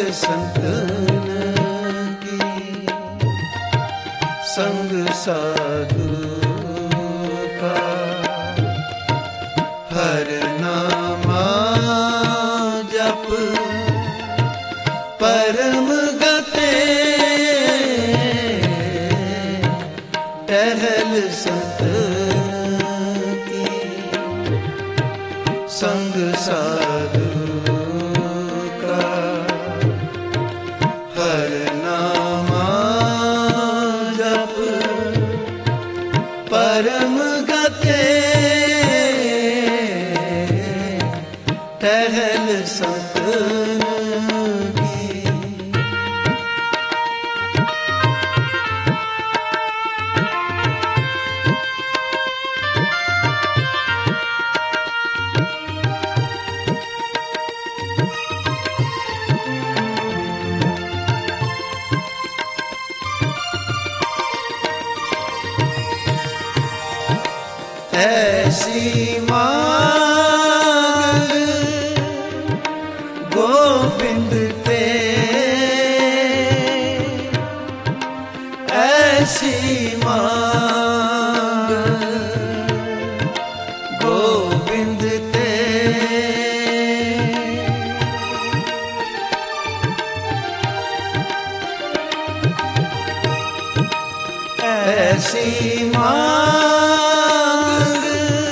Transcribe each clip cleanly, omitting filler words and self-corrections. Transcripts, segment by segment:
संतन की संग साधु का हर नामा जप परम गते टहल संतन की संग साधु का हर नामा जप परम गते टहल संतन की ऐसी मांग गोविंद ते ऐसी मांग गोविंद ते ऐसी मांग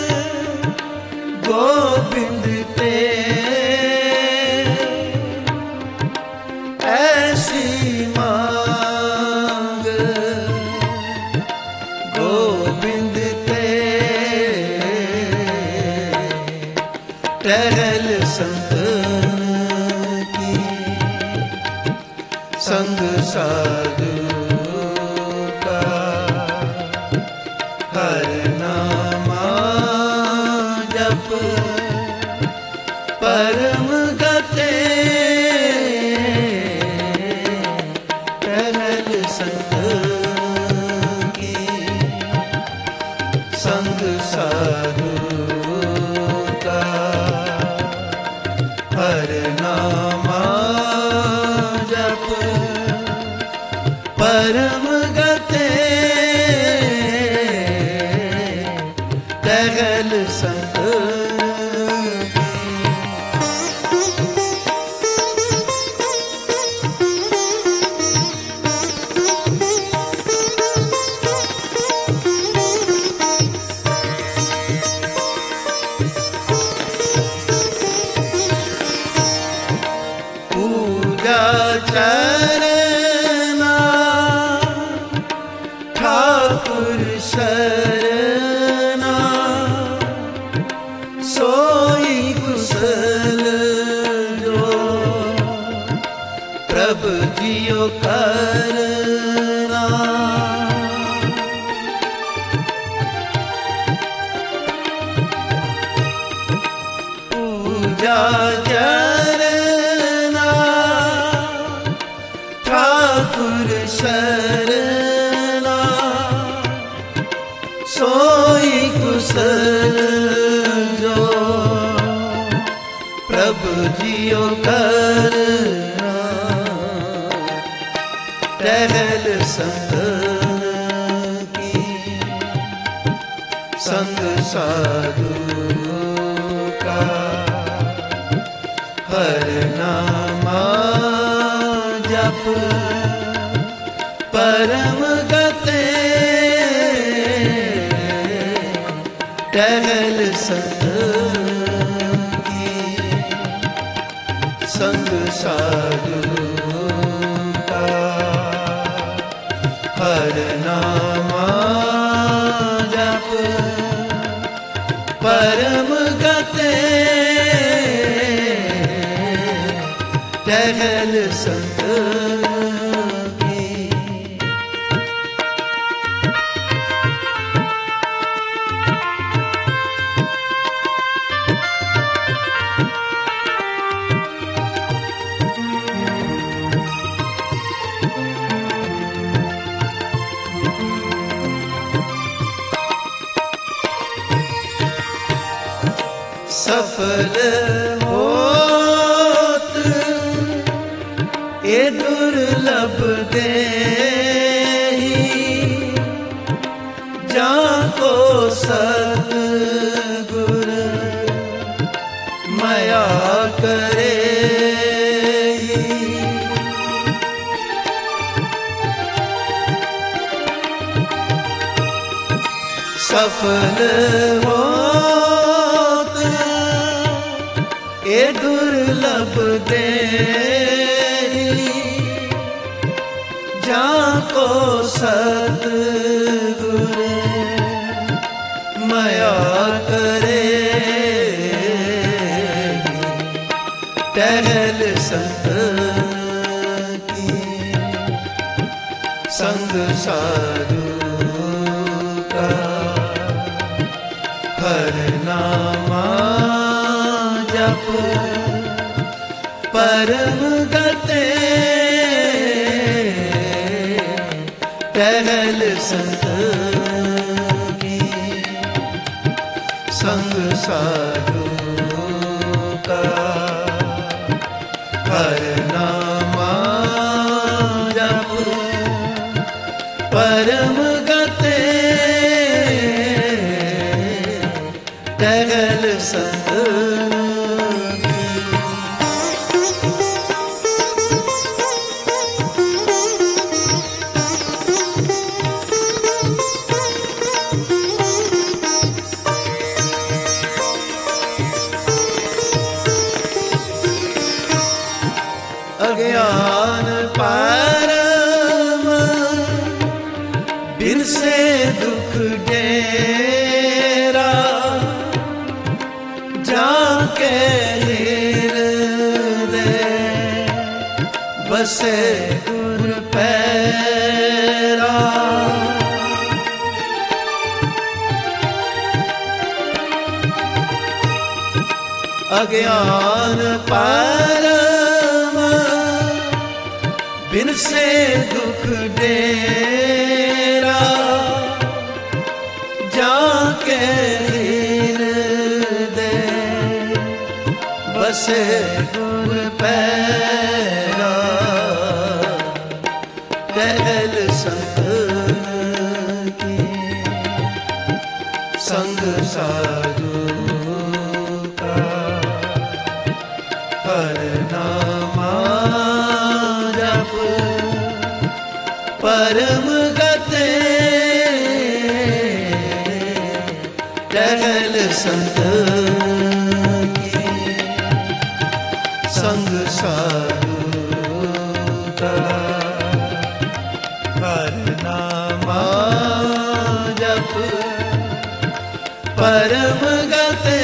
गोविंद ते ऐसी मांग गोविंद ते टहल संतन की संग साधु का हर नामा जप परम गते टहल संतन की संग साधु का हर नामा जप परम गते टहल संतन पूजा चरना ठाकुर शरणा सोई कुशल जो प्रभु जियो करना पूजा ठाकुर शरणा सोई कुशल जो प्रभु जियो करना टहल संतन की संग साधु का हर नामा जप परम गते टहल संतन की संग साधु का हर नामा जप परम गते टहल संतन की सफल होत दे जाको सतगुर माया करे। सफल होत ए दुर्लभ दे जाको सतगुर माया करे। टहल संत की संग साधु का हर नामा जप परम गते। टहल संत की संग साधु का हर नामा जप परम गते। टहल संत अज्ञान परम बिन से दुख डेरा जाके हृदय बसे गुर पैरा। अज्ञान परम बिन से दुख डेरा जाके हृदय बसे गुर पैरा। टहल संत की संग साधु का हर नामा जप परम गते। टहल संत की संग साधु का हर नामा जप परम गते।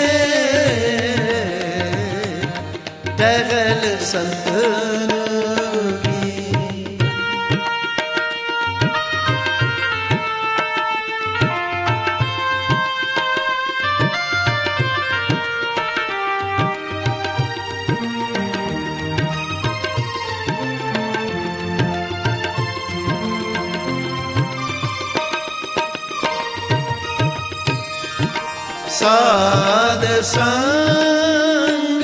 टहल संत साध संग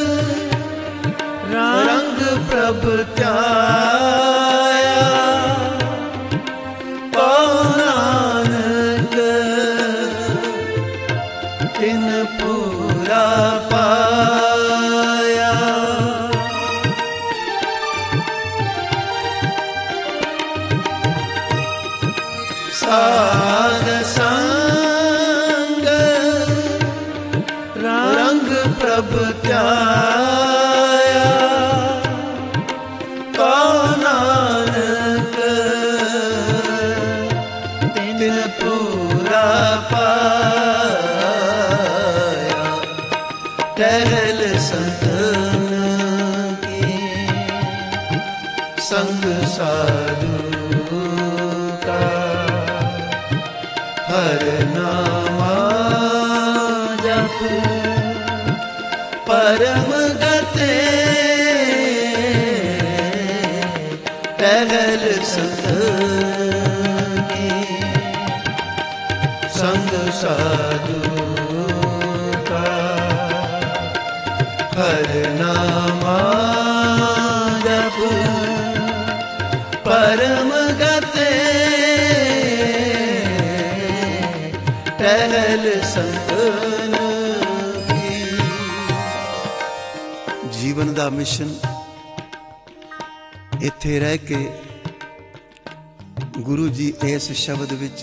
रंग प्रभ त्याया। नानक तिन पूरा पाया। साध संग रंग प्रभ त्याया। नानक तिन पूरा पाया। टहल संत की संग साधु का हर नामा जप परम गते। टहल संत की संग साधु का हर नामा जप ਟਹਿਲ ਸੰਤਨ ਕੀ। ਜੀਵਨ ਦਾ ਮਿਸ਼ਨ ਇੱਥੇ ਰਹਿ ਕੇ ਗੁਰੂ ਜੀ ਇਸ ਸ਼ਬਦ ਵਿੱਚ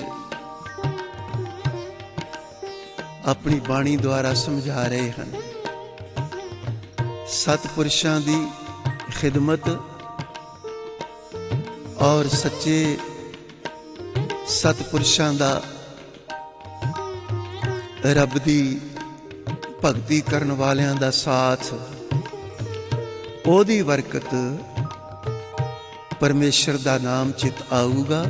ਆਪਣੀ ਬਾਣੀ ਦੁਆਰਾ ਸਮਝਾ ਰਹੇ ਹਨ। ਸਤਿਪੁਰਸ਼ਾਂ ਦੀ ਖਿਦਮਤ ਔਰ ਸੱਚੇ ਸਤਿਪੁਰਸ਼ਾਂ ਦਾ ਰੱਬ ਦੀ ਭਗਤੀ ਕਰਨ ਵਾਲਿਆਂ ਦਾ ਸਾਥ, ਉਹਦੀ ਬਰਕਤ, ਪਰਮੇਸ਼ਰ ਦਾ ਨਾਮ ਚਿਤ ਆਊਗਾ,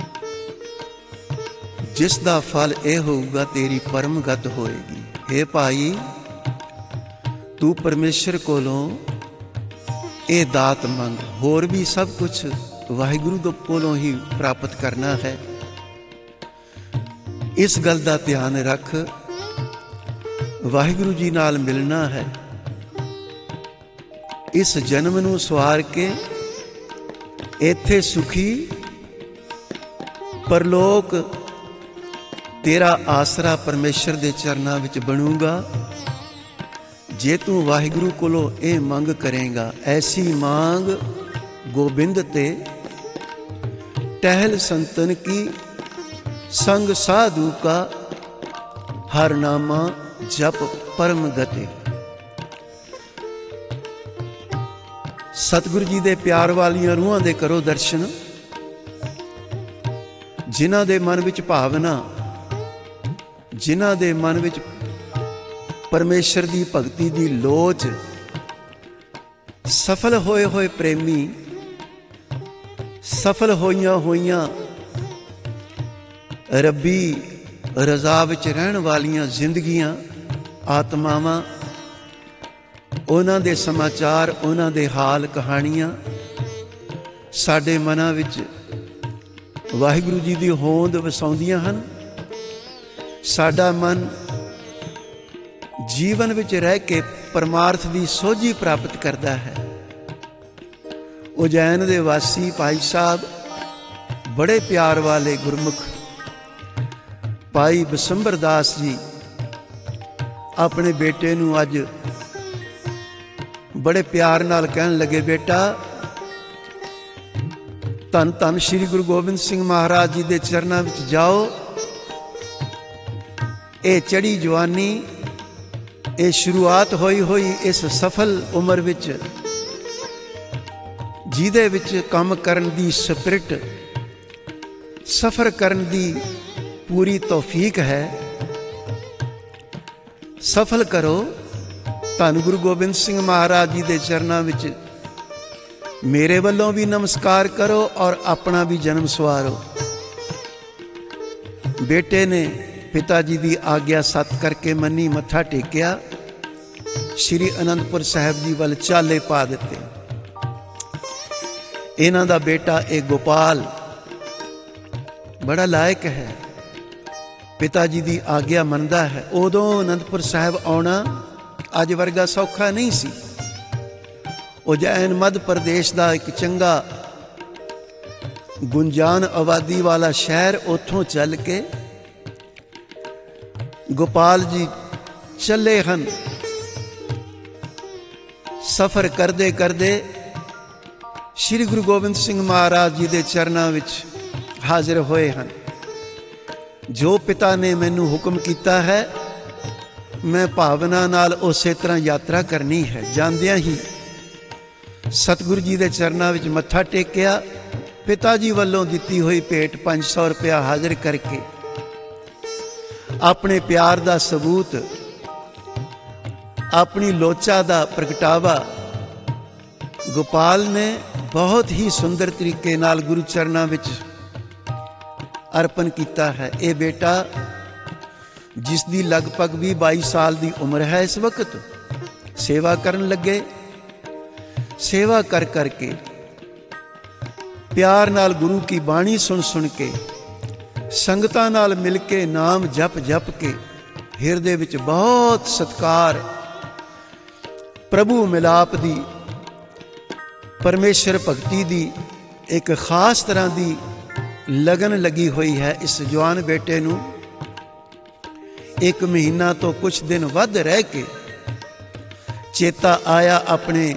ਜਿਸ ਦਾ ਫਲ ਇਹ ਹੋਊਗਾ ਤੇਰੀ ਪਰਮਗਤ ਹੋਏਗੀ। हे ਭਾਈ, ਤੂੰ ਪਰਮੇਸ਼ਰ ਕੋਲੋਂ ਇਹ ਦਾਤ ਮੰਗ, ਹੋਰ ਵੀ ਸਭ ਕੁਛ ਵਾਹਿਗੁਰੂ ਦੇ ਕੋਲੋਂ ਹੀ ਪ੍ਰਾਪਤ ਕਰਨਾ ਹੈ। ਇਸ ਗੱਲ ਦਾ ਧਿਆਨ ਰੱਖ, ਵਾਹਿਗੁਰੂ ਜੀ ਨਾਲ ਮਿਲਣਾ ਹੈ। ਇਸ ਜਨਮ ਨੂੰ ਸਵਾਰ ਕੇ ਇੱਥੇ ਸੁਖੀ, ਪਰਲੋਕ ਤੇਰਾ ਆਸਰਾ ਪਰਮੇਸ਼ਰ ਦੇ ਚਰਨਾਂ ਵਿੱਚ ਬਣੂਗਾ ਜੇ ਤੂੰ ਵਾਹਿਗੁਰੂ ਕੋਲੋਂ ਇਹ ਮੰਗ ਕਰੇਗਾ। ਐਸੀ ਮੰਗ ਗੋਬਿੰਦ ਤੇ ਟਹਿਲ ਸੰਤਨ ਕੀ, ਸੰਗ ਸਾਧੂ ਕਾ ਹਰ ਨਾਮਾ ਜਪ ਪਰਮ ਗਤੇ। ਸਤਿਗੁਰੂ ਜੀ ਦੇ ਪਿਆਰ ਵਾਲੀਆਂ ਰੂਹਾਂ ਦੇ ਕਰੋ ਦਰਸ਼ਨ, ਜਿਨ੍ਹਾਂ ਦੇ ਮਨ ਵਿੱਚ ਭਾਵਨਾ, ਜਿਨ੍ਹਾਂ ਦੇ ਮਨ ਵਿੱਚ ਪਰਮੇਸ਼ਰ ਦੀ ਭਗਤੀ ਦੀ ਲੋਚ, ਸਫਲ ਹੋਏ ਹੋਏ ਪ੍ਰੇਮੀ, ਸਫਲ ਹੋਈਆਂ ਰੱਬੀ ਰਜ਼ਾ ਵਿੱਚ ਰਹਿਣ ਵਾਲੀਆਂ ਜ਼ਿੰਦਗੀਆਂ, ਆਤਮਾਵਾਂ, ਉਹਨਾਂ ਦੇ ਸਮਾਚਾਰ, ਉਹਨਾਂ ਦੇ ਹਾਲ ਕਹਾਣੀਆਂ ਸਾਡੇ ਮਨਾਂ ਵਿੱਚ ਵਾਹਿਗੁਰੂ ਜੀ ਦੀ ਹੋਂਦ ਵਸਾਉਂਦੀਆਂ ਹਨ। ਸਾਡਾ ਮਨ ਜੀਵਨ ਵਿੱਚ ਰਹਿ ਕੇ ਪਰਮਾਰਥ ਦੀ ਸੋਝੀ ਪ੍ਰਾਪਤ ਕਰਦਾ ਹੈ। ਉਜੈਨ ਦੇ ਵਾਸੀ ਭਾਈ ਸਾਹਿਬ, ਬੜੇ ਪਿਆਰ ਵਾਲੇ ਗੁਰਮੁਖ ਭਾਈ ਬਸੰਬਰ ਦਾਸ ਜੀ, ਆਪਣੇ ਬੇਟੇ ਨੂੰ ਅੱਜ ਬੜੇ ਪਿਆਰ ਨਾਲ ਕਹਿਣ ਲੱਗੇ, ਬੇਟਾ ਧੰਨ ਧੰਨ ਸ਼੍ਰੀ ਗੁਰੂ ਗੋਬਿੰਦ ਸਿੰਘ ਮਹਾਰਾਜ ਜੀ ਦੇ ਚਰਨਾਂ ਵਿੱਚ ਜਾਓ। ਇਹ ਚੜ੍ਹੀ ਜਵਾਨੀ, ਇਹ ਸ਼ੁਰੂਆਤ ਹੋਈ ਇਸ ਸਫਲ ਉਮਰ ਵਿੱਚ, ਜਿਹਦੇ ਵਿੱਚ ਕੰਮ ਕਰਨ ਦੀ ਸਪਿਰਿਟ, ਸਫ਼ਰ ਕਰਨ ਦੀ ਪੂਰੀ ਤੌਫੀਕ ਹੈ, ਸਫਲ ਕਰੋ। ਧੰਨ ਗੁਰੂ ਗੋਬਿੰਦ ਸਿੰਘ ਮਹਾਰਾਜ ਜੀ ਦੇ ਚਰਨਾਂ ਵਿੱਚ ਮੇਰੇ ਵੱਲੋਂ ਵੀ ਨਮਸਕਾਰ ਕਰੋ ਔਰ ਆਪਣਾ ਵੀ ਜਨਮ ਸਵਾਰੋ। ਬੇਟੇ ਨੇ ਪਿਤਾ ਜੀ ਦੀ ਆਗਿਆ ਸਤ ਕਰਕੇ ਮੰਨੀ, ਮੱਥਾ ਟੇਕਿਆ, ਸ਼੍ਰੀ ਅਨੰਦਪੁਰ ਸਾਹਿਬ ਜੀ ਵੱਲ ਚਾਲੇ ਪਾ ਦਿੱਤੇ। ਇਹਨਾਂ ਦਾ ਬੇਟਾ ਇਹ ਗੋਪਾਲ ਬੜਾ ਲਾਇਕ ਹੈ, ਪਿਤਾ ਜੀ ਦੀ ਆਗਿਆ ਮੰਨਦਾ ਹੈ। ਉਦੋਂ ਅਨੰਦਪੁਰ ਸਾਹਿਬ ਆਉਣਾ ਅੱਜ ਵਰਗਾ ਸੌਖਾ ਨਹੀਂ ਸੀ। ਉਜੈਨ ਮੱਧ ਪ੍ਰਦੇਸ਼ ਦਾ ਇੱਕ ਚੰਗਾ ਗੁੰਜਾਨ ਆਬਾਦੀ ਵਾਲਾ ਸ਼ਹਿਰ, ਉੱਥੋਂ ਚੱਲ ਕੇ ਗੋਪਾਲ ਜੀ ਚੱਲੇ ਹਨ। ਸਫ਼ਰ ਕਰਦੇ ਕਰਦੇ ਸ਼੍ਰੀ ਗੁਰੂ ਗੋਬਿੰਦ ਸਿੰਘ ਮਹਾਰਾਜ ਜੀ ਦੇ ਚਰਨਾਂ ਵਿੱਚ ਹਾਜ਼ਰ ਹੋਏ ਹਨ। ਜੋ ਪਿਤਾ ਨੇ ਮੈਨੂੰ ਹੁਕਮ ਕੀਤਾ ਹੈ, ਮੈਂ ਭਾਵਨਾ ਨਾਲ ਉਸੇ ਤਰ੍ਹਾਂ ਯਾਤਰਾ ਕਰਨੀ ਹੈ। ਜਾਂਦਿਆਂ ਹੀ ਸਤਿਗੁਰੂ ਜੀ ਦੇ ਚਰਨਾਂ ਵਿੱਚ ਮੱਥਾ ਟੇਕਿਆ, ਪਿਤਾ ਜੀ ਵੱਲੋਂ ਦਿੱਤੀ ਹੋਈ ਭੇਟ 500 ਰੁਪਇਆ ਹਾਜ਼ਰ ਕਰਕੇ ਆਪਣੇ ਪਿਆਰ ਦਾ ਸਬੂਤ, ਆਪਣੀ ਲੋਚਾ ਦਾ ਪ੍ਰਗਟਾਵਾ ਗੋਪਾਲ ਨੇ ਬਹੁਤ ਹੀ ਸੁੰਦਰ ਤਰੀਕੇ ਨਾਲ ਗੁਰੂ ਚਰਨਾਂ ਵਿੱਚ ਅਰਪਣ ਕੀਤਾ ਹੈ। ਇਹ ਬੇਟਾ ਜਿਸ ਦੀ ਲਗਭਗ 22 ਸਾਲ ਦੀ ਉਮਰ ਹੈ, ਇਸ ਵਕਤ ਸੇਵਾ ਕਰਨ ਲੱਗੇ। ਸੇਵਾ ਕਰ ਕਰਕੇ, ਪਿਆਰ ਨਾਲ ਗੁਰੂ ਕੀ ਬਾਣੀ ਸੁਣ ਸੁਣ ਕੇ, ਸੰਗਤਾਂ ਨਾਲ ਮਿਲ ਕੇ, ਨਾਮ ਜਪ ਜਪ ਕੇ, ਹਿਰਦੇ ਵਿੱਚ ਬਹੁਤ ਸਤਿਕਾਰ, ਪ੍ਰਭੂ ਮਿਲਾਪ ਦੀ, ਪਰਮੇਸ਼ਰ ਭਗਤੀ ਦੀ ਇੱਕ ਖਾਸ ਤਰ੍ਹਾਂ ਦੀ ਲਗਨ ਲੱਗੀ ਹੋਈ ਹੈ। ਇਸ ਜਵਾਨ ਬੇਟੇ ਨੂੰ 1 ਮਹੀਨਾ ਤੋਂ ਕੁਛ ਦਿਨ ਵੱਧ ਰਹਿ ਕੇ ਚੇਤਾ ਆਇਆ ਆਪਣੇ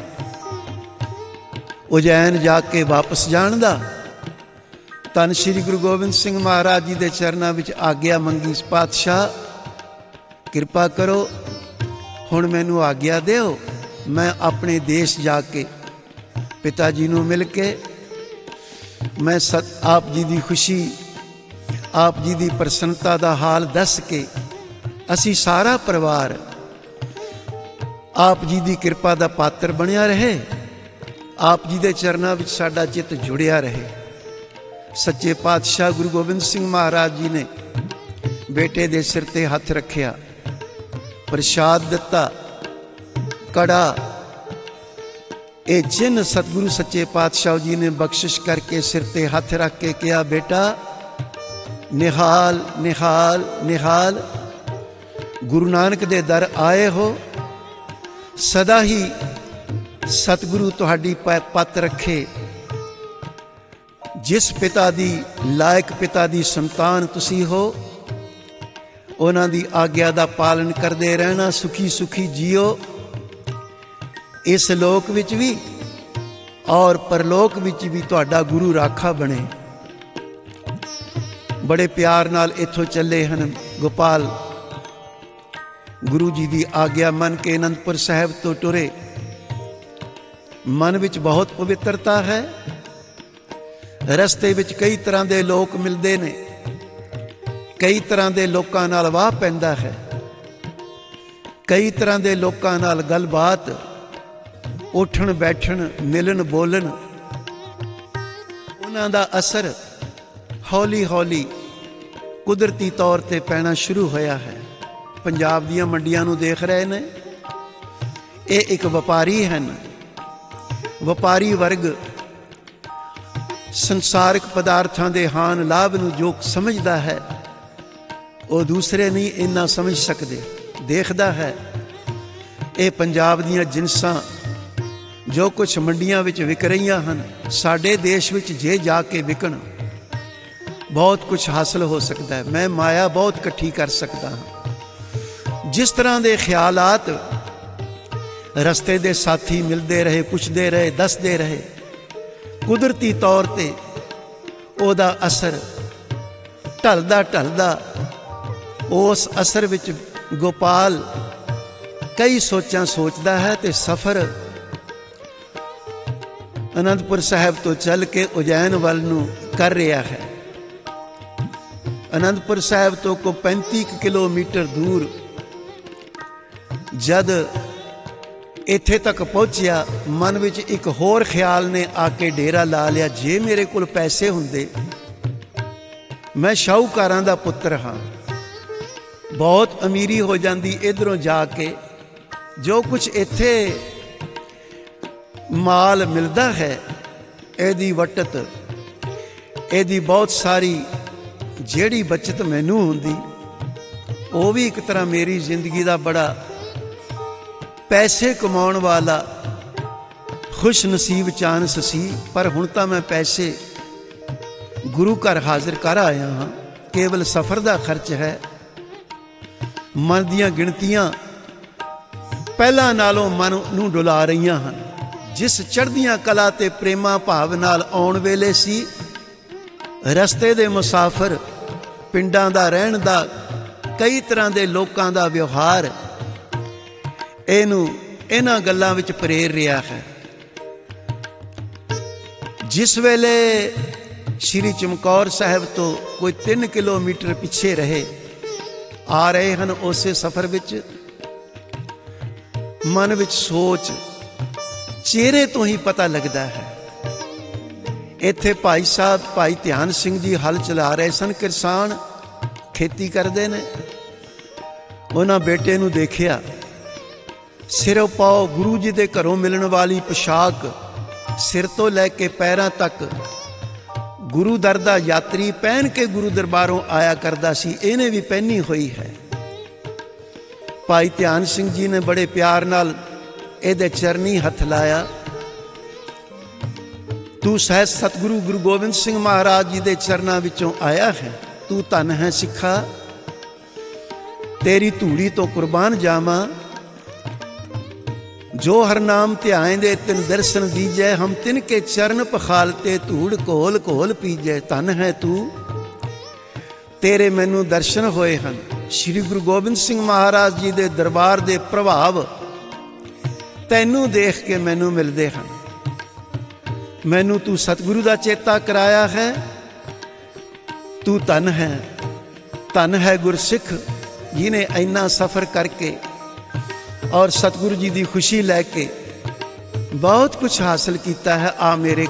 ਉਜੈਨ ਜਾ ਕੇ ਵਾਪਸ ਜਾਣ ਦਾ। ਧੰਨ ਸ਼੍ਰੀ ਗੁਰੂ ਗੋਬਿੰਦ ਸਿੰਘ ਮਹਾਰਾਜ ਜੀ ਦੇ ਚਰਨਾਂ ਵਿੱਚ ਆਗਿਆ ਮੰਗੀ, ਪਾਤਸ਼ਾਹ ਕਿਰਪਾ ਕਰੋ, ਹੁਣ ਮੈਨੂੰ ਆਗਿਆ ਦਿਓ, ਮੈਂ ਆਪਣੇ ਦੇਸ਼ ਜਾ ਕੇ ਪਿਤਾ ਜੀ ਨੂੰ ਮਿਲ ਕੇ ਮੈਂ ਆਪ ਜੀ ਦੀ ਖੁਸ਼ੀ, ਆਪ ਜੀ ਦੀ ਪ੍ਰਸੰਨਤਾ ਦਾ ਹਾਲ ਦੱਸ ਕੇ ਅਸੀਂ ਸਾਰਾ ਪਰਿਵਾਰ ਆਪ ਜੀ ਦੀ ਕਿਰਪਾ ਦਾ ਪਾਤਰ ਬਣਿਆ ਰਹੇ, ਆਪ ਜੀ ਦੇ ਚਰਨਾਂ ਵਿੱਚ ਸਾਡਾ ਚਿੱਤ ਜੁੜਿਆ ਰਹੇ। ਸੱਚੇ ਪਾਤਸ਼ਾਹ ਗੁਰੂ ਗੋਬਿੰਦ ਸਿੰਘ ਮਹਾਰਾਜ ਜੀ ਨੇ ਬੇਟੇ ਦੇ ਸਿਰ ਤੇ ਹੱਥ ਰੱਖਿਆ, ਪ੍ਰਸ਼ਾਦ ਦਿੱਤਾ, ਕੜਾ, ਇਹ ਚਿੰਨ੍ਹ ਸਤਿਗੁਰੂ ਸੱਚੇ ਪਾਤਸ਼ਾਹ ਜੀ ਨੇ ਬਖਸ਼ਿਸ਼ ਕਰਕੇ ਸਿਰ ਤੇ ਹੱਥ ਰੱਖ ਕੇ ਕਿਹਾ, ਬੇਟਾ ਨਿਹਾਲ ਨਿਹਾਲ ਨਿਹਾਲ, ਗੁਰੂ ਨਾਨਕ ਦੇ ਦਰ ਆਏ ਹੋ, ਸਦਾ ਹੀ ਸਤਿਗੁਰੂ ਤੁਹਾਡੀ ਪੱਤ ਰੱਖੇ। ਜਿਸ ਪਿਤਾ ਦੀ ਲਾਇਕ ਪਿਤਾ ਦੀ ਸੰਤਾਨ ਤੁਸੀਂ ਹੋ, ਉਹਨਾਂ ਦੀ ਆਗਿਆ ਦਾ ਪਾਲਨ ਕਰਦੇ ਰਹਿਣਾ, ਸੁਖੀ ਸੁਖੀ ਜੀਓ, ਇਸ ਲੋਕ ਵਿੱਚ ਵੀ ਔਰ ਪਰਲੋਕ ਵਿੱਚ ਵੀ ਤੁਹਾਡਾ ਗੁਰੂ ਰਾਖਾ ਬਣੇ। ਬੜੇ ਪਿਆਰ ਨਾਲ ਇੱਥੋਂ ਚੱਲੇ ਹਨ ਗੋਪਾਲ, ਗੁਰੂ ਜੀ ਦੀ ਆਗਿਆ ਮੰਨ ਕੇ ਅਨੰਦਪੁਰ ਸਾਹਿਬ ਤੋਂ ਟੁਰੇ। ਮਨ ਵਿੱਚ ਬਹੁਤ ਪਵਿੱਤਰਤਾ ਹੈ। ਰਸਤੇ ਵਿੱਚ ਕਈ ਤਰ੍ਹਾਂ ਦੇ ਲੋਕ ਮਿਲਦੇ ਨੇ, ਕਈ ਤਰ੍ਹਾਂ ਦੇ ਲੋਕਾਂ ਨਾਲ ਵਾਹ ਪੈਂਦਾ ਹੈ, ਕਈ ਤਰ੍ਹਾਂ ਦੇ ਲੋਕਾਂ ਨਾਲ ਗੱਲਬਾਤ, ਉੱਠਣ ਬੈਠਣ, ਮਿਲਣ ਬੋਲਣ, ਉਹਨਾਂ ਦਾ ਅਸਰ ਹੌਲੀ ਹੌਲੀ ਕੁਦਰਤੀ ਤੌਰ ਤੇ ਪੈਣਾ ਸ਼ੁਰੂ ਹੋਇਆ ਹੈ। ਪੰਜਾਬ ਦੀਆਂ ਮੰਡੀਆਂ ਨੂੰ ਦੇਖ ਰਹੇ ਨੇ, ਇਹ ਇੱਕ ਵਪਾਰੀ ਹਨ। ਵਪਾਰੀ ਵਰਗ ਸੰਸਾਰਿਕ ਪਦਾਰਥਾਂ ਦੇ ਹਾਨ ਲਾਭ ਨੂੰ ਜੋ ਸਮਝਦਾ ਹੈ, ਉਹ ਦੂਸਰੇ ਨਹੀਂ ਇੰਨਾ ਸਮਝ ਸਕਦੇ। ਦੇਖਦਾ ਹੈ ਇਹ ਪੰਜਾਬ ਦੀਆਂ ਜਿਨਸਾਂ ਜੋ ਕੁਛ ਮੰਡੀਆਂ ਵਿੱਚ ਵਿਕ ਰਹੀਆਂ ਹਨ, ਸਾਡੇ ਦੇਸ਼ ਵਿੱਚ ਜੇ ਜਾ ਕੇ ਵਿਕਣ, ਬਹੁਤ ਕੁਛ ਹਾਸਲ ਹੋ ਸਕਦਾ ਹੈ। ਮੈਂ ਮਾਇਆ ਬਹੁਤ ਇਕੱਠੀ ਕਰ ਸਕਦਾ ਹਾਂ। ਜਿਸ ਤਰ੍ਹਾਂ ਦੇ ਖਿਆਲਾਤ ਰਸਤੇ ਦੇ ਸਾਥੀ ਮਿਲਦੇ ਰਹੇ, ਪੁੱਛਦੇ ਰਹੇ, ਦੱਸਦੇ ਰਹੇ, ਕੁਦਰਤੀ ਤੌਰ ਤੇ ਉਹਦਾ ਅਸਰ ਢਲਦਾ ਢਲਦਾ, ਉਸ ਅਸਰ ਵਿੱਚ ਗੋਪਾਲ ਕਈ ਸੋਚਾਂ ਸੋਚਦਾ ਹੈ ਤੇ ਸਫ਼ਰ ਅਨੰਦਪੁਰ ਸਾਹਿਬ ਤੋਂ ਚੱਲ ਕੇ ਉਜੈਨ ਵੱਲ ਨੂੰ ਕਰ ਰਿਹਾ ਹੈ। ਅਨੰਦਪੁਰ ਸਾਹਿਬ ਤੋਂ ਕੋ 35 ਕਿਲੋਮੀਟਰ ਦੂਰ ਜਦ ਇੱਥੇ ਤੱਕ ਪਹੁੰਚਿਆ, ਮਨ ਵਿੱਚ ਇੱਕ ਹੋਰ ਖਿਆਲ ਨੇ ਆ ਕੇ ਡੇਰਾ ਲਾ ਲਿਆ, ਜੇ ਮੇਰੇ ਕੋਲ ਪੈਸੇ ਹੁੰਦੇ, ਮੈਂ ਸ਼ਾਹੂਕਾਰਾਂ ਦਾ ਪੁੱਤਰ ਹਾਂ, ਬਹੁਤ ਅਮੀਰੀ ਹੋ ਜਾਂਦੀ ਇੱਧਰੋਂ ਜਾ ਕੇ। ਜੋ ਕੁਛ ਇੱਥੇ ਮਾਲ ਮਿਲਦਾ ਹੈ, ਇਹਦੀ ਵਟਤ, ਇਹਦੀ ਬਹੁਤ ਸਾਰੀ ਜਿਹੜੀ ਬੱਚਤ ਮੈਨੂੰ ਹੁੰਦੀ, ਉਹ ਵੀ ਇੱਕ ਤਰ੍ਹਾਂ ਮੇਰੀ ਜ਼ਿੰਦਗੀ ਦਾ ਬੜਾ ਪੈਸੇ ਕਮਾਉਣ ਵਾਲਾ ਖੁਸ਼ ਨਸੀਬ ਚਾਂਸ ਸੀ। ਪਰ ਹੁਣ ਤਾਂ ਮੈਂ ਪੈਸੇ ਗੁਰੂ ਘਰ ਹਾਜ਼ਰ ਕਰ ਆਇਆ ਹਾਂ, ਕੇਵਲ ਸਫ਼ਰ ਦਾ ਖਰਚ ਹੈ। ਮਨ ਦੀਆਂ ਗਿਣਤੀਆਂ ਪਹਿਲਾਂ ਨਾਲੋਂ ਮਨ ਨੂੰ ਡੁਲਾ ਰਹੀਆਂ ਹਨ। ਜਿਸ ਚੜ੍ਹਦੀਆਂ ਕਲਾ ਤੇ ਪ੍ਰੇਮਾ ਭਾਵ ਨਾਲ ਆਉਣ ਵੇਲੇ ਸੀ, ਰਸਤੇ ਦੇ ਮੁਸਾਫਰ, ਪਿੰਡਾਂ ਦਾ ਰਹਿਣ ਦਾ, ਕਈ ਤਰ੍ਹਾਂ ਦੇ ਲੋਕਾਂ ਦਾ ਵਿਵਹਾਰ ਇਹਨੂੰ ਇਹਨਾਂ ਗੱਲਾਂ ਵਿੱਚ ਪ੍ਰੇਰ ਰਿਹਾ ਹੈ। ਜਿਸ ਵੇਲੇ ਸ਼੍ਰੀ ਚਮਕੌਰ ਸਾਹਿਬ ਤੋਂ ਕੋਈ 3 ਕਿਲੋਮੀਟਰ ਪਿੱਛੇ ਰਹੇ, ਆ ਰਹੇ ਹਨ, ਉਸੇ ਸਫ਼ਰ ਵਿੱਚ ਮਨ ਵਿੱਚ ਸੋਚ ਚਿਹਰੇ ਤੋਂ ਹੀ ਪਤਾ ਲੱਗਦਾ ਹੈ। ਇੱਥੇ ਭਾਈ ਸਾਹਿਬ, ਭਾਈ ਧਿਆਨ ਸਿੰਘ ਜੀ ਹਲ ਚਲਾ ਰਹੇ ਸਨ, ਕਿਸਾਨ ਖੇਤੀ ਕਰਦੇ ਨੇ। ਉਹਨਾਂ ਬੇਟੇ ਨੂੰ ਦੇਖਿਆ, ਸਿਰੋਂ ਪਾਓ ਗੁਰੂ ਜੀ ਦੇ ਘਰੋਂ ਮਿਲਣ ਵਾਲੀ ਪੁਸ਼ਾਕ, ਸਿਰ ਤੋਂ ਲੈ ਕੇ ਪੈਰਾਂ ਤੱਕ ਗੁਰੂ ਦਰ ਦਾ ਯਾਤਰੀ ਪਹਿਨ ਕੇ ਗੁਰੂ ਦਰਬਾਰੋਂ ਆਇਆ ਕਰਦਾ ਸੀ, ਇਹਨੇ ਵੀ ਪਹਿਨੀ ਹੋਈ ਹੈ। ਭਾਈ ਧਿਆਨ ਸਿੰਘ ਜੀ ਨੇ ਬੜੇ ਪਿਆਰ ਨਾਲ ਇਹਦੇ ਚਰਨੀ ਹੱਥ ਲਾਇਆ। ਤੂੰ ਸਹਿਜ ਸਤਿਗੁਰੂ ਗੁਰੂ ਗੋਬਿੰਦ ਸਿੰਘ ਮਹਾਰਾਜ ਜੀ ਦੇ ਚਰਨਾਂ ਵਿੱਚੋਂ ਆਇਆ ਹੈ, ਤੂੰ ਧੰਨ ਹੈ ਸਿੱਖਾ। ਤੇਰੀ ਧੂੜੀ ਤੋਂ ਕੁਰਬਾਨ ਜਾਵਾਂ। ਜੋ ਹਰ ਨਾਮ ਧਿਆਏ ਦੇ ਤਿਨ ਦਰਸ਼ਨ ਦੀਜੈ, ਹਮ ਤਿਨ ਕੇ ਚਰਨ ਪਖਾਲਤੇ ਧੂੜ ਘੋਲ ਘੋਲ ਪੀਜੈ। ਧਨ ਹੈ ਤੂੰ, ਤੇਰੇ ਮੈਨੂੰ ਦਰਸ਼ਨ ਹੋਏ ਹਨ। ਸ਼੍ਰੀ ਗੁਰੂ ਗੋਬਿੰਦ ਸਿੰਘ ਮਹਾਰਾਜ ਜੀ ਦੇ ਦਰਬਾਰ ਦੇ ਪ੍ਰਭਾਵ ਤੈਨੂੰ ਦੇਖ ਕੇ ਮੈਨੂੰ ਮਿਲਦੇ ਹਨ। ਮੈਨੂੰ ਤੂੰ ਸਤਿਗੁਰੂ ਦਾ ਚੇਤਾ ਕਰਾਇਆ ਹੈ। ਤੂੰ ਧਨ ਹੈ, ਧਨ ਹੈ ਗੁਰਸਿੱਖ ਜਿਹਨੇ ਇੰਨਾ ਸਫ਼ਰ ਕਰਕੇ ਔਰ ਸਤਿਗੁਰੂ ਜੀ ਦੀ ਖੁਸ਼ੀ ਲੈ ਕੇ ਬਹੁਤ ਕੁਝ ਹਾਸਲ ਕੀਤਾ ਹੈ। ਆ ਮੇਰੇ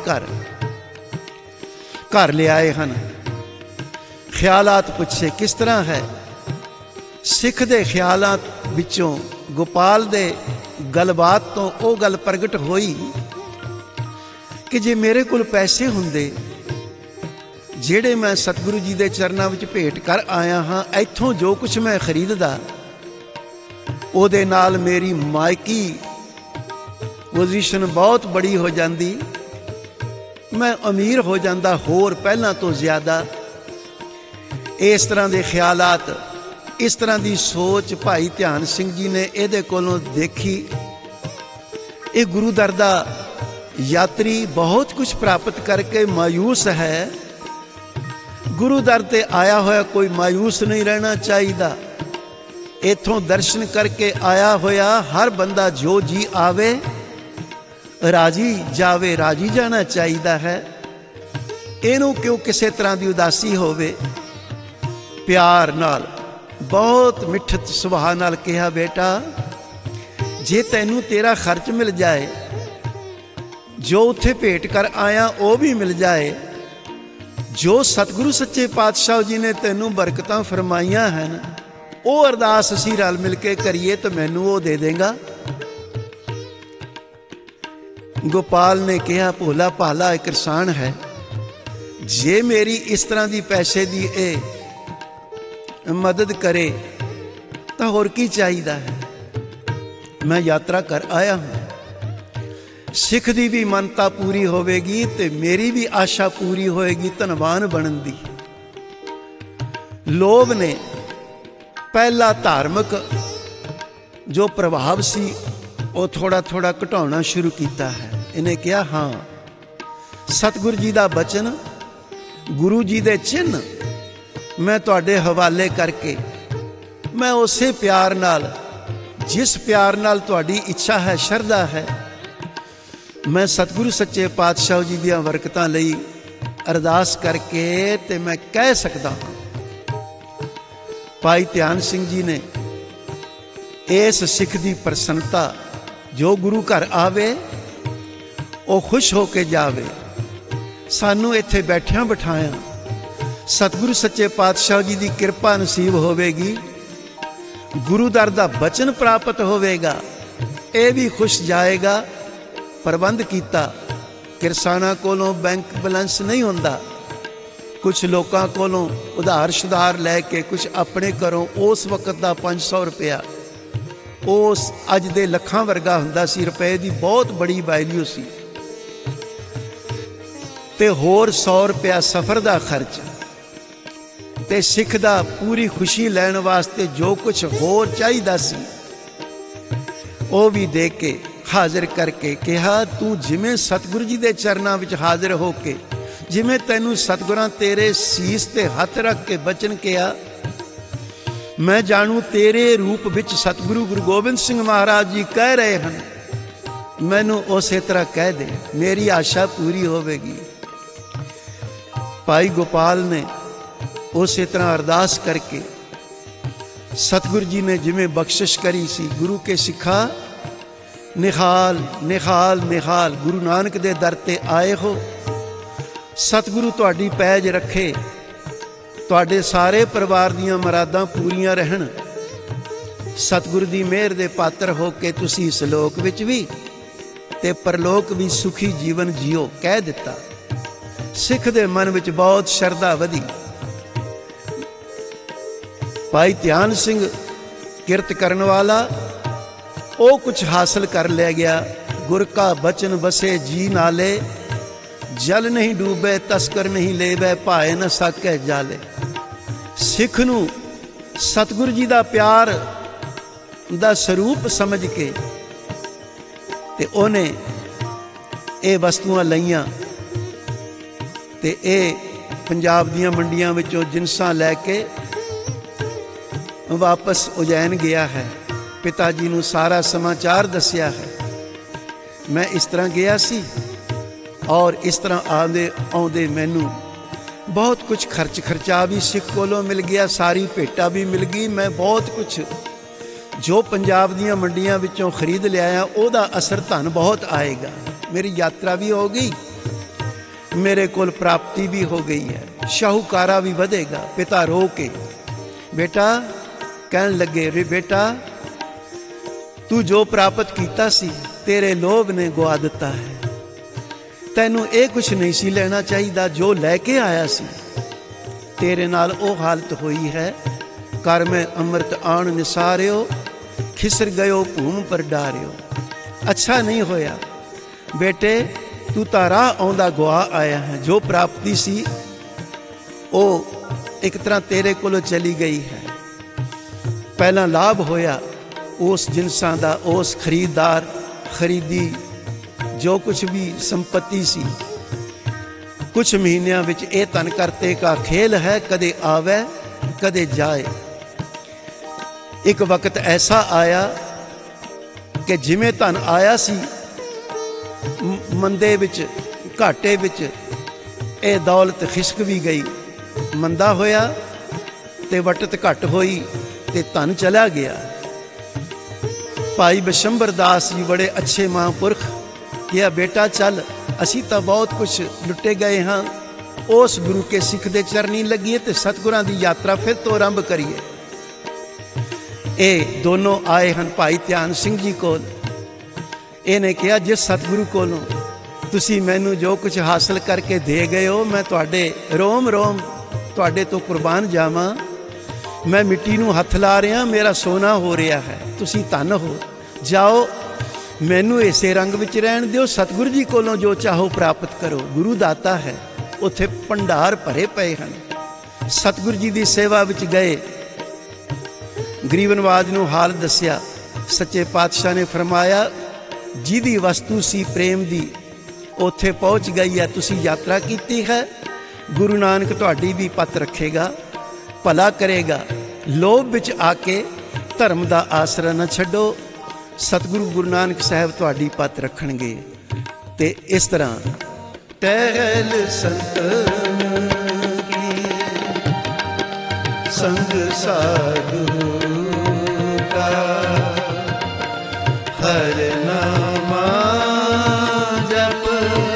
ਘਰ ਲਿਆਏ ਹਨ। ਖਿਆਲਾਤ ਪੁੱਛੇ ਕਿਸ ਤਰ੍ਹਾਂ ਹੈ। ਸਿੱਖ ਦੇ ਖਿਆਲਾਂ ਵਿੱਚੋਂ ਗੋਪਾਲ ਦੇ ਗੱਲਬਾਤ ਤੋਂ ਉਹ ਗੱਲ ਪ੍ਰਗਟ ਹੋਈ ਕਿ ਜੇ ਮੇਰੇ ਕੋਲ ਪੈਸੇ ਹੁੰਦੇ ਜਿਹੜੇ ਮੈਂ ਸਤਿਗੁਰੂ ਜੀ ਦੇ ਚਰਨਾਂ ਵਿੱਚ ਭੇਟ ਕਰ ਆਇਆ ਹਾਂ, ਇੱਥੋਂ ਜੋ ਕੁਝ ਮੈਂ ਖਰੀਦਦਾ ਉਹਦੇ ਨਾਲ ਮੇਰੀ ਮਾਇਕੀ ਪੋਜੀਸ਼ਨ ਬਹੁਤ ਬੜੀ ਹੋ ਜਾਂਦੀ, ਮੈਂ ਅਮੀਰ ਹੋ ਜਾਂਦਾ ਹੋਰ ਪਹਿਲਾਂ ਤੋਂ ਜ਼ਿਆਦਾ। ਇਸ ਤਰ੍ਹਾਂ ਦੇ ਖਿਆਲਾਤ, ਇਸ ਤਰ੍ਹਾਂ ਦੀ ਸੋਚ ਭਾਈ ਧਿਆਨ ਸਿੰਘ ਜੀ ਨੇ ਇਹਦੇ ਕੋਲੋਂ ਦੇਖੀ। ਇਹ ਗੁਰੂ ਦਰ ਦਾ ਯਾਤਰੀ ਬਹੁਤ ਕੁਝ ਪ੍ਰਾਪਤ ਕਰਕੇ ਮਾਯੂਸ ਹੈ। ਗੁਰੂ ਦਰ ਤੇ ਆਇਆ ਹੋਇਆ ਕੋਈ ਮਾਯੂਸ ਨਹੀਂ ਰਹਿਣਾ ਚਾਹੀਦਾ। ਇੱਥੋਂ ਦਰਸ਼ਨ ਕਰਕੇ ਆਇਆ ਹੋਇਆ ਹਰ ਬੰਦਾ ਜੋ ਜੀ ਆਵੇ ਰਾਜੀ ਜਾਵੇ, ਰਾਜੀ ਜਾਣਾ ਚਾਹੀਦਾ ਹੈ। ਇਹਨੂੰ ਕਿਉਂ ਕਿਸੇ ਤਰ੍ਹਾਂ ਦੀ ਉਦਾਸੀ ਹੋਵੇ। ਪਿਆਰ ਨਾਲ ਬਹੁਤ ਮਿੱਠਤ ਸੁਭਾਅ ਨਾਲ ਕਿਹਾ, ਬੇਟਾ ਜੇ ਤੈਨੂੰ ਤੇਰਾ ਖਰਚ ਮਿਲ ਜਾਏ, ਜੋ ਉੱਥੇ ਭੇਟ ਕਰ ਆਇਆ ਉਹ ਵੀ ਮਿਲ ਜਾਏ, ਜੋ ਸਤਿਗੁਰੂ ਸੱਚੇ ਪਾਤਸ਼ਾਹ ਜੀ ਨੇ ਤੈਨੂੰ ਬਰਕਤਾਂ ਫਰਮਾਈਆਂ ਹਨ, ਉਹ ਅਰਦਾਸ ਅਸੀਂ ਰਲ ਮਿਲ ਕੇ ਕਰੀਏ ਤਾਂ ਮੈਨੂੰ ਉਹ ਦੇ ਦੇਗਾ। ਗੋਪਾਲ ਨੇ ਕਿਹਾ, ਭੋਲਾ ਭਾਲਾ ਇੱਕ ਕਿਸਾਨ ਹੈ, ਜੇ ਮੇਰੀ ਇਸ ਤਰ੍ਹਾਂ ਦੀ ਪੈਸੇ ਦੀ ਇਹ ਮਦਦ ਕਰੇ ਤਾਂ ਹੋਰ ਕੀ ਚਾਹੀਦਾ ਹੈ। ਮੈਂ ਯਾਤਰਾ ਕਰ ਆਇਆ ਹਾਂ, ਸਿੱਖ ਦੀ ਵੀ ਮੰਨਤਾ ਪੂਰੀ ਹੋਵੇਗੀ ਤੇ ਮੇਰੀ ਵੀ ਆਸ਼ਾ ਪੂਰੀ ਹੋਏਗੀ ਧਨਵਾਨ ਬਣਨ ਦੀ। ਲੋਭ ਨੇ ਪਹਿਲਾ ਧਾਰਮਿਕ ਜੋ ਪ੍ਰਭਾਵ ਸੀ ਉਹ ਥੋੜਾ ਥੋੜਾ ਘਟਾਉਣਾ ਸ਼ੁਰੂ ਕੀਤਾ ਹੈ। ਇਹਨੇ ਕਿਹਾ, ਹਾਂ ਸਤਿਗੁਰੂ ਜੀ ਦਾ ਬਚਨ, ਗੁਰੂ ਜੀ ਦੇ ਚਿੰਨ੍ਹ ਮੈਂ ਤੁਹਾਡੇ ਹਵਾਲੇ ਕਰਕੇ, ਮੈਂ ਉਸੇ ਪਿਆਰ ਨਾਲ, ਜਿਸ ਪਿਆਰ ਨਾਲ ਤੁਹਾਡੀ ਇੱਛਾ ਹੈ, ਸ਼ਰਧਾ ਹੈ, ਮੈਂ ਸਤਿਗੁਰੂ ਸੱਚੇ ਪਾਤਸ਼ਾਹ ਜੀ ਦੀਆਂ ਬਰਕਤਾਂ ਲਈ ਅਰਦਾਸ ਕਰਕੇ ਤੇ ਮੈਂ ਕਹਿ ਸਕਦਾ ਹਾਂ। ਭਾਈ ਧਿਆਨ ਸਿੰਘ ਜੀ ਨੇ ਇਸ ਸਿੱਖ ਦੀ ਪ੍ਰਸੰਨਤਾ, ਜੋ ਗੁਰੂ ਘਰ ਆਵੇ ਉਹ ਖੁਸ਼ ਹੋ ਕੇ ਜਾਵੇ। ਸਾਨੂੰ ਇੱਥੇ ਬੈਠਿਆਂ ਬਿਠਾਇਆ ਸਤਿਗੁਰੂ ਸੱਚੇ ਪਾਤਸ਼ਾਹ ਜੀ ਦੀ ਕਿਰਪਾ ਨਸੀਬ ਹੋਵੇਗੀ, ਗੁਰੂ ਦਰ ਦਾ ਬਚਨ ਪ੍ਰਾਪਤ ਹੋਵੇਗਾ, ਇਹ ਵੀ ਖੁਸ਼ ਜਾਏਗਾ। ਪ੍ਰਬੰਧ ਕੀਤਾ। ਕਿਰਸਾਨਾਂ ਕੋਲੋਂ ਬੈਂਕ ਬੈਲੈਂਸ ਨਹੀਂ ਹੁੰਦਾ, ਕੁਛ ਲੋਕਾਂ ਕੋਲੋਂ ਉਧਾਰ ਸੁਧਾਰ ਲੈ ਕੇ, ਕੁਛ ਆਪਣੇ ਘਰੋਂ। ਉਸ ਵਕਤ ਦਾ 500 ਰੁਪਇਆ ਉਸ ਅੱਜ ਦੇ ਲੱਖਾਂ ਵਰਗਾ ਹੁੰਦਾ ਸੀ। ਰੁਪਏ ਦੀ ਬਹੁਤ ਬੜੀ ਵੈਲਿਊ ਸੀ। ਤੇ ਹੋਰ 100 ਰੁਪਇਆ ਸਫ਼ਰ ਦਾ ਖਰਚ, ਤੇ ਸਿੱਖ ਦਾ ਪੂਰੀ ਖੁਸ਼ੀ ਲੈਣ ਵਾਸਤੇ ਜੋ ਕੁਛ ਹੋਰ ਚਾਹੀਦਾ ਸੀ ਉਹ ਵੀ ਦੇ ਕੇ ਹਾਜ਼ਰ ਕਰਕੇ ਕਿਹਾ, ਤੂੰ ਜਿਵੇਂ ਸਤਿਗੁਰੂ ਜੀ ਦੇ ਚਰਨਾਂ ਵਿੱਚ ਹਾਜ਼ਰ ਹੋ ਕੇ, ਜਿਵੇਂ ਤੈਨੂੰ ਸਤਿਗੁਰਾਂ ਤੇਰੇ ਸੀਸ ਤੇ ਹੱਥ ਰੱਖ ਕੇ ਬਚਨ ਕਿਹਾ, ਮੈਂ ਜਾਣੂ ਤੇਰੇ ਰੂਪ ਵਿੱਚ ਸਤਿਗੁਰੂ ਗੁਰੂ ਗੋਬਿੰਦ ਸਿੰਘ ਮਹਾਰਾਜ ਜੀ ਕਹਿ ਰਹੇ ਹਨ, ਮੈਨੂੰ ਉਸੇ ਤਰ੍ਹਾਂ ਕਹਿ ਦੇ, ਮੇਰੀ ਆਸ਼ਾ ਪੂਰੀ ਹੋਵੇਗੀ। ਭਾਈ ਗੋਪਾਲ ਨੇ ਉਸੇ ਤਰ੍ਹਾਂ ਅਰਦਾਸ ਕਰਕੇ, ਸਤਿਗੁਰੂ ਜੀ ਨੇ ਜਿਵੇਂ ਬਖਸ਼ਿਸ਼ ਕਰੀ ਸੀ, ਗੁਰੂ ਕੇ ਸਿੱਖਾ ਨਿਹਾਲ ਨਿਹਾਲ ਨਿਹਾਲ, ਗੁਰੂ ਨਾਨਕ ਦੇ ਦਰ ਤੇ ਆਏ ਹੋ, ਸਤਿਗੁਰੂ ਤੁਹਾਡੀ ਪੈਜ ਰੱਖੇ, ਤੁਹਾਡੇ ਸਾਰੇ ਪਰਿਵਾਰ ਦੀਆਂ ਮੁਰਾਦਾਂ ਪੂਰੀਆਂ ਰਹਿਣ। ਸਤਿਗੁਰੂ ਦੀ ਮਿਹਰ ਦੇ ਪਾਤਰ ਹੋ ਕੇ ਤੁਸੀਂ ਇਸ ਲੋਕ ਵਿੱਚ ਵੀ ਤੇ ਪਰਲੋਕ ਵੀ ਸੁਖੀ ਜੀਵਨ ਜੀਓ, ਕਹਿ ਦਿੱਤਾ। ਸਿੱਖ ਦੇ ਮਨ ਵਿੱਚ ਬਹੁਤ ਸ਼ਰਧਾ ਵਧੀ। ਭਾਈ ਧਿਆਨ ਸਿੰਘ ਕਿਰਤ ਕਰਨ ਵਾਲਾ, ਉਹ ਕੁਛ ਹਾਸਲ ਕਰ ਲੈ ਗਿਆ। ਗੁਰ ਕਾ ਬਚਨ ਬਸੇ ਜੀ ਨਾਲੇ, ਜਲ ਨਹੀਂ ਡੂਬੇ ਤਸਕਰ ਨਹੀਂ ਲੇਵੈ, ਭਾਏ ਨ ਸਾਕੈ ਜਾਲੇ। ਸਿੱਖ ਨੂੰ ਸਤਿਗੁਰੂ ਜੀ ਦਾ ਪਿਆਰ ਦਾ ਸਰੂਪ ਸਮਝ ਕੇ ਤੇ ਉਹਨੇ ਇਹ ਵਸਤੂਆਂ ਲਈਆਂ ਤੇ ਇਹ ਪੰਜਾਬ ਦੀਆਂ ਮੰਡੀਆਂ ਵਿੱਚੋਂ ਜਿਨਸਾਂ ਲੈ ਕੇ ਵਾਪਸ ਉਜੈਨ ਗਿਆ ਹੈ। ਪਿਤਾ ਜੀ ਨੂੰ ਸਾਰਾ ਸਮਾਚਾਰ ਦੱਸਿਆ ਹੈ। ਮੈਂ ਇਸ ਤਰ੍ਹਾਂ ਗਿਆ ਸੀ ਔਰ ਇਸ ਤਰ੍ਹਾਂ ਆਉਂਦੇ ਮੈਨੂੰ ਬਹੁਤ ਕੁਝ ਖਰਚਾ ਵੀ ਸਿੱਖ ਕੋਲੋਂ ਮਿਲ ਗਿਆ, ਸਾਰੀ ਭੇਟਾ ਵੀ ਮਿਲ ਗਈ। ਮੈਂ ਬਹੁਤ ਕੁਝ ਜੋ ਪੰਜਾਬ ਦੀਆਂ ਮੰਡੀਆਂ ਵਿੱਚੋਂ ਖਰੀਦ ਲਿਆਇਆ ਉਹਦਾ ਅਸਰ ਧਨ ਬਹੁਤ ਆਏਗਾ। ਮੇਰੀ ਯਾਤਰਾ ਵੀ ਹੋ ਗਈ, ਮੇਰੇ ਕੋਲ ਪ੍ਰਾਪਤੀ ਵੀ ਹੋ ਗਈ ਹੈ, ਸ਼ਾਹੂਕਾਰਾ ਵੀ ਵਧੇਗਾ। ਪਿਤਾ ਰੋ ਕੇ ਬੇਟਾ ਕਹਿਣ ਲੱਗੇ, ਰੇ ਬੇਟਾ ਤੂੰ ਜੋ ਪ੍ਰਾਪਤ ਕੀਤਾ ਸੀ ਤੇਰੇ ਲੋਭ ਨੇ ਗਵਾ ਦਿੱਤਾ ਹੈ। ਤੈਨੂੰ ਇਹ ਕੁਛ ਨਹੀਂ ਸੀ ਲੈਣਾ ਚਾਹੀਦਾ ਜੋ ਲੈ ਕੇ ਆਇਆ ਸੀ। ਤੇਰੇ ਨਾਲ ਉਹ ਹਾਲਤ ਹੋਈ ਹੈ। ਕਰ ਮੈਂ ਅੰਮ੍ਰਿਤ ਆਣ ਨਿਸਾਰਿਓ, ਖਿਸਰ ਗਇਓ ਭੂਮ ਪਰ ਡਾਰਿਓ। ਅੱਛਾ ਨਹੀਂ ਹੋਇਆ ਬੇਟੇ, ਤੂੰ ਤਾਂ ਰਾਹ ਆਉਂਦਾ ਗਵਾ ਆਇਆ ਹੈ। ਜੋ ਪ੍ਰਾਪਤੀ ਸੀ ਉਹ ਇੱਕ ਤਰ੍ਹਾਂ ਤੇਰੇ ਕੋਲੋਂ ਚਲੀ ਗਈ ਹੈ। ਪਹਿਲਾਂ ਲਾਭ ਹੋਇਆ ਉਸ ਜਿਨਸਾਂ ਦਾ, ਉਸ ਖਰੀਦਦਾਰ ਖਰੀਦੀ ਜੋ ਕੁਛ ਵੀ ਸੰਪत्ति ਸੀ। ਕੁਛ ਮਹੀਨਿਆਂ ਵਿੱਚ ਇਹ ਧਨ ਕਰਤੇ ਕਾ ਖੇਲ ਹੈ, ਕਦੇ ਆਵੇ ਕਦੇ ਜਾਏ। ਇੱਕ ਵਕਤ ਐਸਾ ਆਇਆ ਕਿ ਜਿਵੇਂ ਧਨ ਆਇਆ ਸੀ ਮੰਦੇ ਵਿੱਚ, ਘਾਟੇ ਵਿੱਚ, ਇਹ ਦੌਲਤ ਖਿਸਕ ਵੀ ਗਈ। ਮੰਦਾ ਹੋਇਆ ਤੇ ਵਟਤ ਘਟ ਹੋਈ ਤੇ ਧਨ ਚਲਾ ਗਿਆ। ਭਾਈ ਬਿਸ਼ੰਬਰ ਦਾਸ ਜੀ ਬੜੇ ਅੱਛੇ ਮਹਾਂਪੁਰਖ ਕਿਹਾ, ਬੇਟਾ ਚੱਲ, ਅਸੀਂ ਤਾਂ ਬਹੁਤ ਕੁਛ ਲੁੱਟੇ ਗਏ ਹਾਂ, ਉਸ ਗੁਰੂ ਕੇ ਸਿੱਖ ਦੇ ਚਰਨੀ ਲੱਗੀਏ ਤੇ ਸਤਿਗੁਰਾਂ ਦੀ ਯਾਤਰਾ ਫਿਰ ਤੋਂ ਆਰੰਭ ਕਰੀਏ। ਇਹ ਦੋਨੋਂ ਆਏ ਹਨ ਭਾਈ ਧਿਆਨ ਸਿੰਘ ਜੀ ਕੋਲ। ਇਹਨੇ ਕਿਹਾ, ਜਿਸ ਸਤਿਗੁਰੂ ਕੋਲੋਂ ਤੁਸੀਂ ਮੈਨੂੰ ਜੋ ਕੁਝ ਹਾਸਲ ਕਰਕੇ ਦੇ ਗਏ ਹੋ, ਮੈਂ ਤੁਹਾਡੇ ਰੋਮ ਰੋਮ ਤੁਹਾਡੇ ਤੋਂ ਕੁਰਬਾਨ ਜਾਵਾਂ। ਮੈਂ ਮਿੱਟੀ ਨੂੰ ਹੱਥ ਲਾ ਰਿਹਾ, ਮੇਰਾ ਸੋਨਾ ਹੋ ਰਿਹਾ ਹੈ। ਤੁਸੀਂ ਧੰਨ ਹੋ, ਜਾਓ, ਮੈਨੂੰ ਇਸੇ ਰੰਗ ਵਿੱਚ ਰਹਿਣ ਦਿਓ। ਸਤਿਗੁਰੂ ਜੀ ਕੋਲੋਂ ਜੋ ਚਾਹੋ ਪ੍ਰਾਪਤ ਕਰੋ। ਗੁਰੂ ਦਾਤਾ ਹੈ, ਉੱਥੇ ਭੰਡਾਰ ਭਰੇ ਪਏ ਹਨ। ਸਤਿਗੁਰੂ ਜੀ ਦੀ ਸੇਵਾ ਵਿੱਚ ਗਏ, ਗਰੀਬ ਨਵਾਜ ਨੂੰ ਹਾਲ ਦੱਸਿਆ। ਸੱਚੇ ਪਾਤਸ਼ਾਹ ਨੇ ਫਰਮਾਇਆ, ਜਿਹਦੀ ਵਸਤੂ ਸੀ ਪ੍ਰੇਮ ਦੀ ਉੱਥੇ ਪਹੁੰਚ ਗਈ ਹੈ। ਤੁਸੀਂ ਯਾਤਰਾ ਕੀਤੀ ਹੈ, ਗੁਰੂ ਨਾਨਕ ਤੁਹਾਡੀ ਵੀ ਪੱਤ ਰੱਖੇਗਾ, ਭਲਾ ਕਰੇਗਾ। ਲੋਭ ਵਿੱਚ ਆ ਕੇ ਧਰਮ ਦਾ ਆਸਰਾ ਨਾ ਛੱਡੋ। ਸਤਿਗੁਰੂ ਗੁਰੂ ਨਾਨਕ ਸਾਹਿਬ ਤੁਹਾਡੀ ਪੱਤ ਰੱਖਣਗੇ। ਤੇ ਇਸ ਤਰ੍ਹਾਂ ਟਹਿਲ ਸੰਤਨ ਕੀ ਸੰਗ ਸਾਧੂ ਕਾ, ਹਰਿ ਨਾਮਾ ਜਪ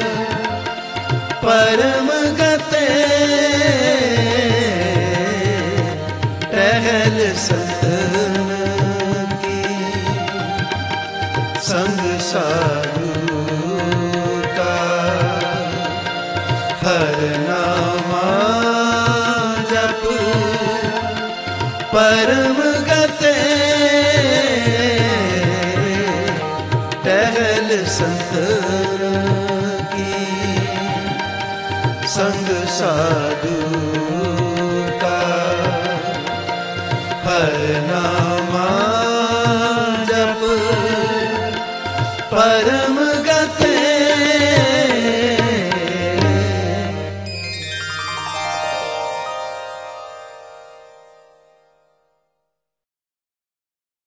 ਪਰਮ ਗਤੇ। ਟਹਿਲ ਸੰਤਨ ਕੀ ਸੰਗ ਸਾਧੂ ਕਾ, ਹਰਿ ਨਾਮਾ ਜਪ ਪਰਮ ਗਤੇ। ਟਹਿਲ ਸੰਤਨ ਕੀ ਸੰਗ ਸਾਧੂ ਕਾ, ਹਰਿ ਨਾਮਾ ਜਪ ਪਰਮ ਗਤੇ।